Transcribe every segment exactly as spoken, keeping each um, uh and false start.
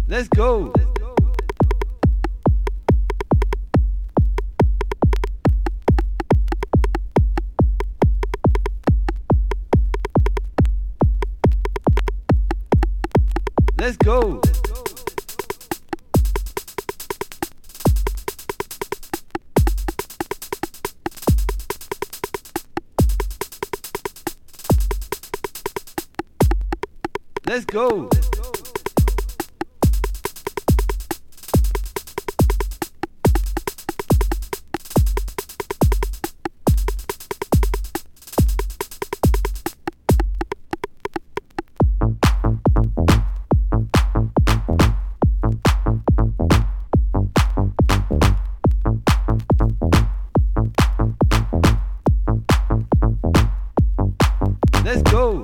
Let's go. Let's go. Let's go. Let's go.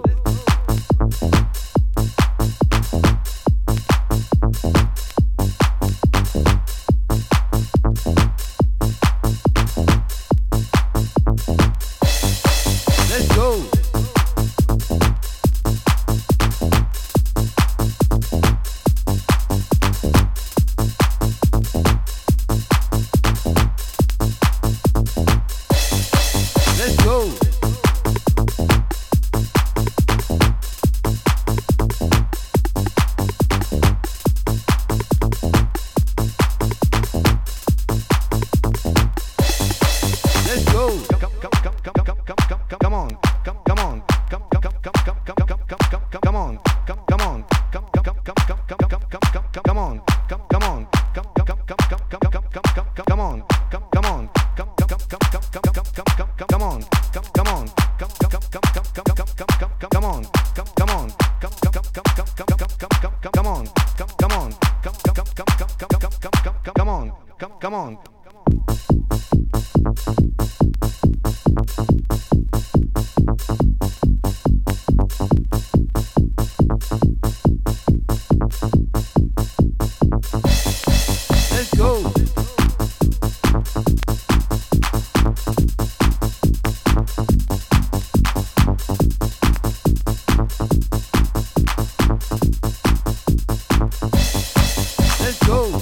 Let's go. Let's go. Let's go. Come, come, come, come, come, come, come, come, come on. Come, come on. Come, come, come, come, come, come, come, come, come, come, come on. Come, come on. Come, come, come, come, come, come, come, come, come, come, come on. Come, come on. Come, come, come, come, come, come, come, come, come, come, come on. Come, come on. Come, come, come, come, come, come, come, come, come, come, come on. Come, come on. Come, come, come, come, come, come, come, come, come, come, come on. Come, come on. Come, come, come, come, come, come, come, come, come, come, come on. Come, come on. Come, come, come, come, come, come, come, come, come, come on. Come, come on. Let's go. Let's go.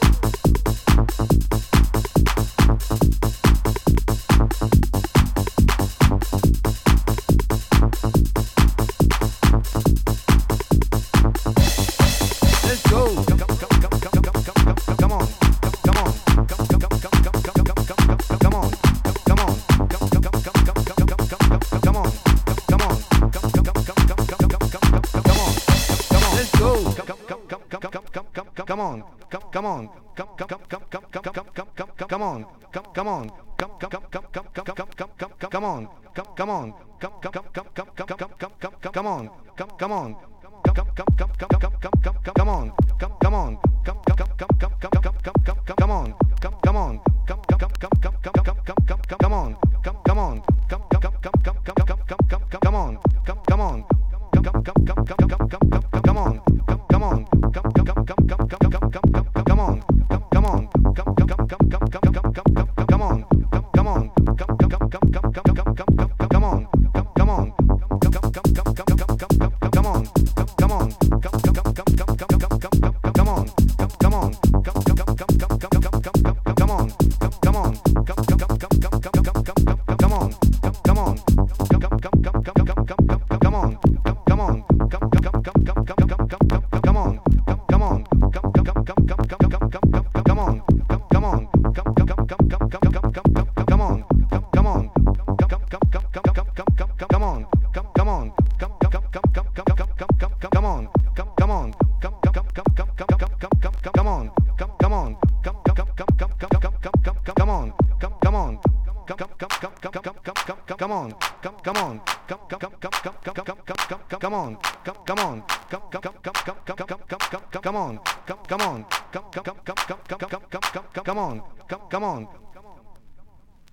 Let's go. Come, come, come, come, come, come, come, come, come on. Come, come on. Come, come, come, come, come, come, come, come, come, come on. Come, come on. Come, come, come, come, come, come, come, come, come, come on. Come, come on. Come, come, come, come, come, come, come, come, come, come on. Come on. Let's go. Come, come, come, come, come, come, come, come, come on. Come, come on. Come, come, come, come, come, come, come, come, come, come, come on. Come, come on. Come, come, come, come, come, come, come, come, come, come, come on. Come, come on. Come, come, come, come, come, come, come, come, come, come, come on. Come, come on. Come, come, come, come, come, come, come, come, come, come on. Come, come on. Come, come, come, come, come, come, come, come, come, come on. Come, come on. Come, come, come, come, come, come, come, come, come, come, come on. Come, come on. Come, come, come, come, come, come, come, come, come, come, come on. Come, come on. Come, come, come, come, come, come, come, come, come on. Come, come on. Come, come, come, come, come, come, come, come, come, come on. Come, come on. Come, come, come, come, come, come, come, come, come, come on. Come, come on. Come, come, come, come, come, come, come, come, come, come on. Come, come on. Come, come, come, come, come, come, come, come, come on. Come, come on. Come, come, come, come, come, come, come, come, come, come on. Come, come on. Come, come, come, come, come, come, come, come, come, come on. Come, come on. Come, come, come, come, come, come, come, come, come, come on. Come, come on. Come, come, come, come, come, come, come, come, come on. Come, come on. Come, come, come, come, come, come, come, come, come, come on. Come, come on. Come, come, come, come, come, come, come, come, come, come on. Come, come on. Come, come, come, come, come, come, come, come, come, come on. Come, come on. Come, come, come, come, come, come, come, come, come on. Come, come on. Come, come, come, come, come, come, come, come, come, come on. Come, come on. Come, come, come, come, come, come, come, come, come, come on. Come, come on. Come, come, come, come, come, come, come, come, come, come on. Come, come on. Come, come, come, come, come, come, come, come, come on. Come, come on. Come, come, come, come, come, come, come, come, come, come on. Come, come on. Come, come, come, come, come, come, come, come, come, come on. Come, come on. Come, come, come, come, come, come, come, come, come on. Come, come on.